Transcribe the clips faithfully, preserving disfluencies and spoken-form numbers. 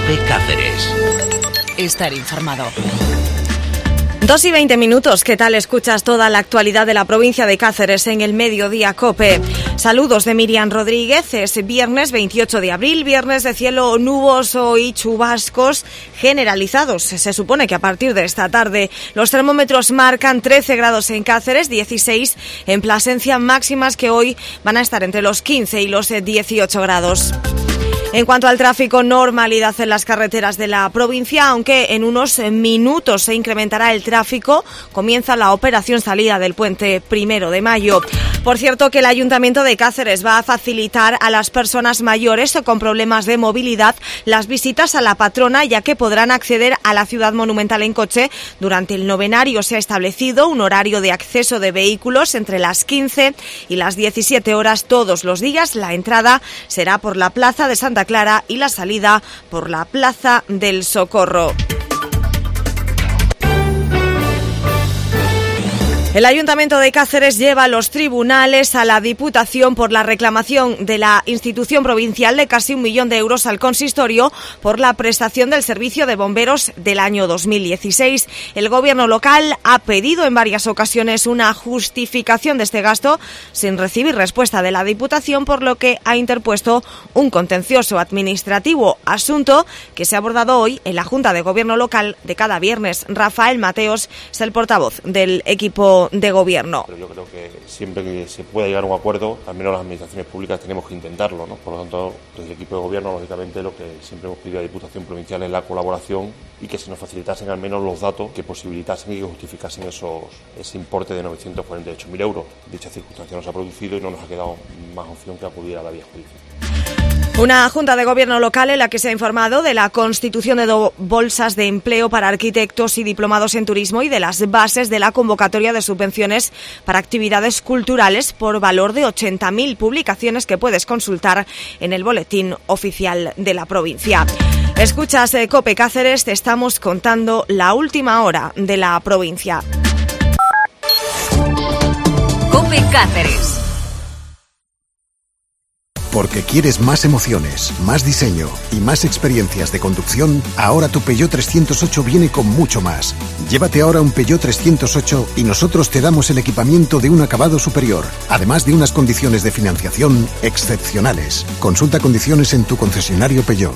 COPE Cáceres. Estar informado. Dos y veinte minutos, ¿qué tal? Escuchas toda la actualidad de la provincia de Cáceres en el Mediodía COPE. Saludos de Miriam Rodríguez. Es viernes veintiocho de abril, viernes de cielo nuboso y chubascos generalizados. Se supone que a partir de esta tarde los termómetros marcan trece grados en Cáceres, dieciséis en Plasencia, máximas que hoy van a estar entre los quince y los dieciocho grados. En cuanto al tráfico, normalidad en las carreteras de la provincia, aunque en unos minutos se incrementará el tráfico. Comienza la operación salida del puente primero de mayo. Por cierto, que el Ayuntamiento de Cáceres va a facilitar a las personas mayores o con problemas de movilidad las visitas a la patrona, ya que podrán acceder a la ciudad monumental en coche. Durante el novenario se ha establecido un horario de acceso de vehículos entre las quince y las diecisiete horas todos los días. La entrada será por la Plaza de Santa Clara y la salida por la Plaza del Socorro. El Ayuntamiento de Cáceres lleva a los tribunales a la Diputación por la reclamación de la institución provincial de casi un millón de euros al consistorio por la prestación del servicio de bomberos del año dos mil dieciséis. El gobierno local ha pedido en varias ocasiones una justificación de este gasto sin recibir respuesta de la Diputación, por lo que ha interpuesto un contencioso administrativo, asunto que se ha abordado hoy en la Junta de Gobierno local de cada viernes. Rafael Mateos es el portavoz del equipo de gobierno. Pero yo creo que siempre que se pueda llegar a un acuerdo, al menos las administraciones públicas tenemos que intentarlo, ¿no? Por lo tanto, desde el equipo de gobierno, lógicamente, lo que siempre hemos pedido a la Diputación Provincial es la colaboración y que se nos facilitasen al menos los datos que posibilitasen y que justificasen esos, ese importe de novecientos cuarenta y ocho mil euros. Dicha circunstancia no se ha producido y no nos ha quedado más opción que acudir a la vía judicial. Una junta de gobierno local en la que se ha informado de la constitución de do- bolsas de empleo para arquitectos y diplomados en turismo y de las bases de la convocatoria de subvenciones para actividades culturales por valor de ochenta mil publicaciones que puedes consultar en el boletín oficial de la provincia. Escuchas eh, COPE Cáceres, te estamos contando la última hora de la provincia. COPE Cáceres. Porque quieres más emociones, más diseño y más experiencias de conducción, ahora tu Peugeot trescientos ocho viene con mucho más. Llévate ahora un Peugeot trescientos ocho y nosotros te damos el equipamiento de un acabado superior, además de unas condiciones de financiación excepcionales. Consulta condiciones en tu concesionario Peugeot.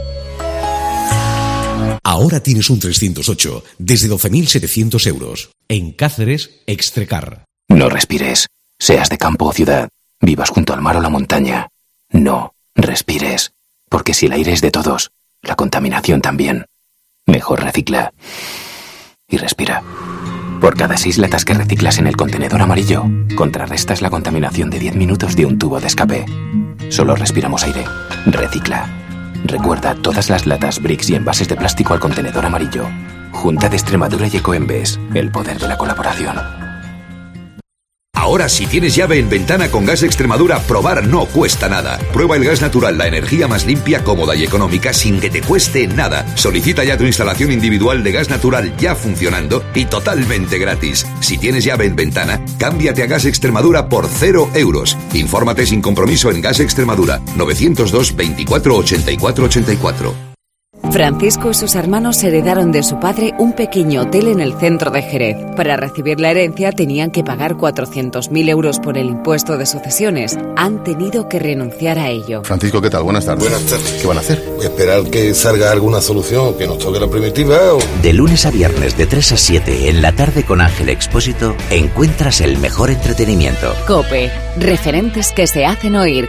Ahora tienes un trescientos ocho desde doce mil setecientos euros. En Cáceres, Extrecar. No respires, seas de campo o ciudad, vivas junto al mar o la montaña. No respires, porque si el aire es de todos, la contaminación también. Mejor recicla y respira. Por cada seis latas que reciclas en el contenedor amarillo, contrarrestas la contaminación de diez minutos de un tubo de escape. Solo respiramos aire. Recicla. Recuerda todas las latas, bricks y envases de plástico al contenedor amarillo. Junta de Extremadura y Ecoembes, el poder de la colaboración. Ahora, si tienes llave en ventana con Gas Extremadura, probar no cuesta nada. Prueba el gas natural, la energía más limpia, cómoda y económica sin que te cueste nada. Solicita ya tu instalación individual de gas natural ya funcionando y totalmente gratis. Si tienes llave en ventana, cámbiate a Gas Extremadura por cero euros. Infórmate sin compromiso en Gas Extremadura, novecientos dos veinticuatro ochenta y cuatro ochenta y cuatro. Francisco y sus hermanos heredaron de su padre un pequeño hotel en el centro de Jerez. Para recibir la herencia tenían que pagar cuatrocientos mil euros por el impuesto de sucesiones. Han tenido que renunciar a ello. Francisco, ¿qué tal? Buenas tardes. Buenas tardes. ¿Qué van a hacer? Esperar que salga alguna solución, que nos toque la primitiva o... De lunes a viernes de tres a siete en la tarde con Ángel Expósito encuentras el mejor entretenimiento. COPE, referentes que se hacen oír.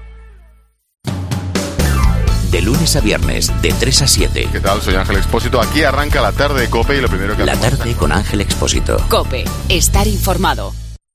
De lunes a viernes, de tres a siete. ¿Qué tal? Soy Ángel Expósito. Aquí arranca la tarde de COPE y lo primero que La hacemos... tarde con Ángel Expósito. COPE, estar informado.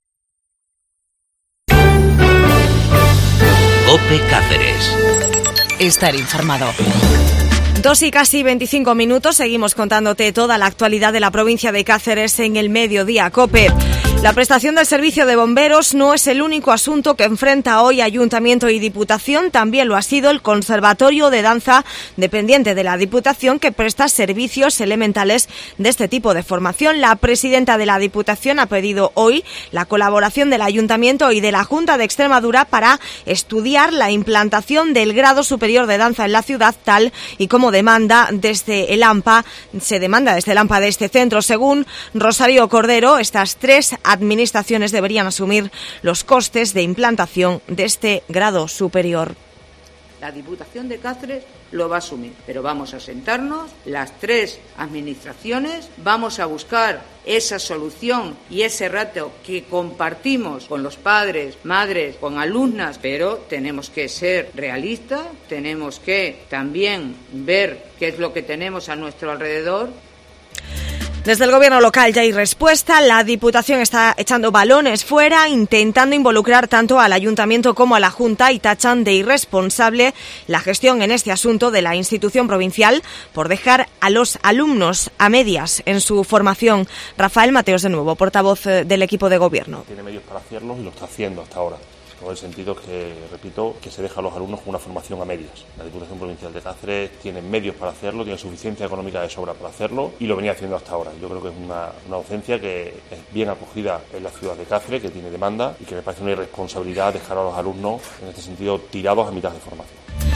COPE Cáceres. Estar informado. Dos y casi veinticinco minutos, seguimos contándote toda la actualidad de la provincia de Cáceres en el Mediodía COPE. La prestación del servicio de bomberos no es el único asunto que enfrenta hoy Ayuntamiento y Diputación, también lo ha sido el Conservatorio de Danza, dependiente de la Diputación, que presta servicios elementales de este tipo de formación. La presidenta de la Diputación ha pedido hoy la colaboración del Ayuntamiento y de la Junta de Extremadura para estudiar la implantación del grado superior de danza en la ciudad, tal y como demanda desde el AMPA, se demanda desde el AMPA de este centro. Según Rosario Cordero, estas tres administraciones deberían asumir los costes de implantación de este grado superior. La Diputación de Cáceres lo va a asumir, pero vamos a sentarnos, las tres administraciones, vamos a buscar esa solución y ese rato que compartimos con los padres, madres, con alumnas, pero tenemos que ser realistas, tenemos que también ver qué es lo que tenemos a nuestro alrededor. Desde el gobierno local ya hay respuesta. La Diputación está echando balones fuera, intentando involucrar tanto al Ayuntamiento como a la Junta, y tachan de irresponsable la gestión en este asunto de la institución provincial por dejar a los alumnos a medias en su formación. Rafael Mateos, de nuevo, portavoz del equipo de gobierno. Tiene medios para hacerlo y lo está haciendo hasta ahora. En el sentido que, repito, que se deja a los alumnos con una formación a medias. La Diputación Provincial de Cáceres tiene medios para hacerlo, tiene suficiencia económica de sobra para hacerlo y lo venía haciendo hasta ahora. Yo creo que es una, una docencia que es bien acogida en la ciudad de Cáceres, que tiene demanda y que me parece una irresponsabilidad dejar a los alumnos, en este sentido, tirados a mitad de formación.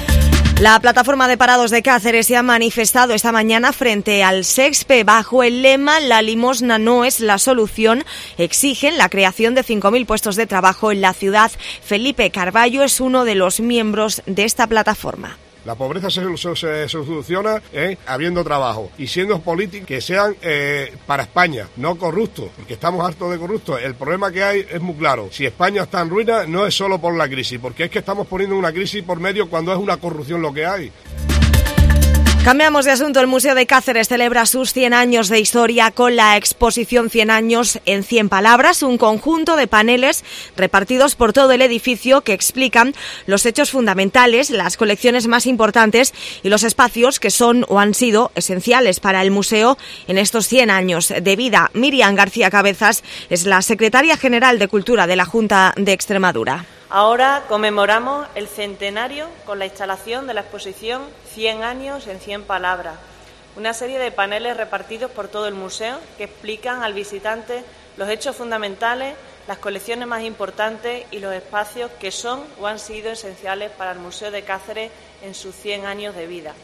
La plataforma de parados de Cáceres se ha manifestado esta mañana frente al SEXPE bajo el lema "La limosna no es la solución". Exigen la creación de cinco mil puestos de trabajo en la ciudad. Felipe Carballo es uno de los miembros de esta plataforma. La pobreza se, se, se soluciona eh, habiendo trabajo y siendo políticos que sean eh, para España, no corruptos, porque estamos hartos de corruptos. El problema que hay es muy claro. Si España está en ruina, no es solo por la crisis, porque es que estamos poniendo una crisis por medio cuando es una corrupción lo que hay. Cambiamos de asunto. El Museo de Cáceres celebra sus cien años de historia con la exposición cien años en cien palabras, un conjunto de paneles repartidos por todo el edificio que explican los hechos fundamentales, las colecciones más importantes y los espacios que son o han sido esenciales para el museo en estos cien años de vida. Miriam García Cabezas es la secretaria general de Cultura de la Junta de Extremadura. Ahora conmemoramos el centenario con la instalación de la exposición cien años en cien palabras, una serie de paneles repartidos por todo el museo que explican al visitante los hechos fundamentales, las colecciones más importantes y los espacios que son o han sido esenciales para el Museo de Cáceres en sus cien años de vida.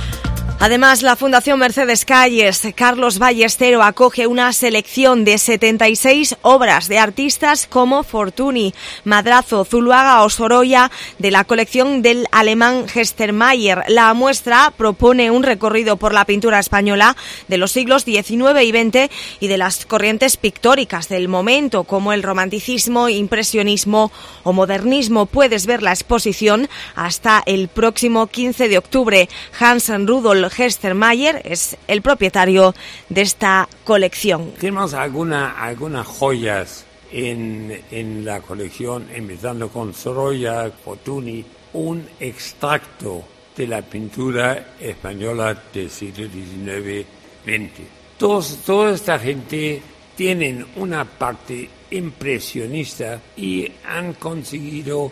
Además, la Fundación Mercedes Calles Carlos Ballestero acoge una selección de setenta y seis obras de artistas como Fortuny, Madrazo, Zuluaga o Sorolla de la colección del alemán Gestermayer. La muestra propone un recorrido por la pintura española de los siglos diecinueve y veinte y de las corrientes pictóricas del momento como el romanticismo, impresionismo o modernismo. Puedes ver la exposición hasta el próximo quince de octubre. Hans Rudolf Gestermayer es el propietario de esta colección. Tenemos alguna, algunas joyas en, en la colección, empezando con Sorolla, Fortuny, un extracto de la pintura española del siglo diecinueve veinte. Todos, toda esta gente tienen una parte impresionista y han conseguido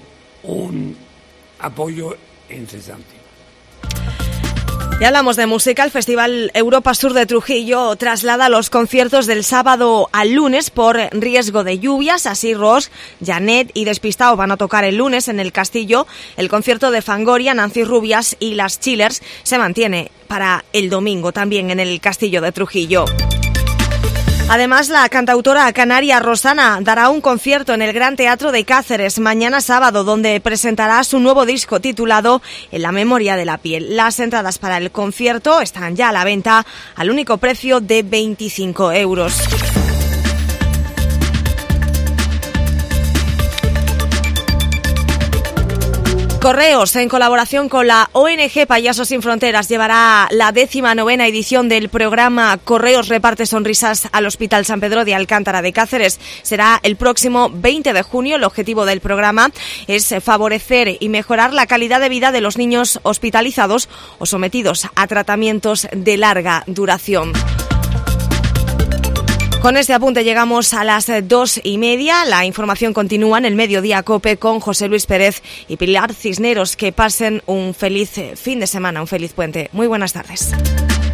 un apoyo incesante. Y hablamos de música. El Festival Europa Sur de Trujillo traslada los conciertos del sábado al lunes por riesgo de lluvias. Así Ross, Janet y Despistado van a tocar el lunes en el Castillo. El concierto de Fangoria, Nancy Rubias y las Chillers se mantiene para el domingo también en el Castillo de Trujillo. Además, la cantautora canaria Rosana dará un concierto en el Gran Teatro de Cáceres mañana sábado, donde presentará su nuevo disco titulado En la memoria de la piel. Las entradas para el concierto están ya a la venta al único precio de veinticinco euros. Correos, en colaboración con la O N G Payasos Sin Fronteras, llevará la décima novena edición del programa Correos reparte sonrisas al Hospital San Pedro de Alcántara de Cáceres. Será el próximo veinte de junio. El objetivo del programa es favorecer y mejorar la calidad de vida de los niños hospitalizados o sometidos a tratamientos de larga duración. Con este apunte llegamos a las dos y media. La información continúa en el Mediodía COPE con José Luis Pérez y Pilar Cisneros. Que pasen un feliz fin de semana, un feliz puente. Muy buenas tardes.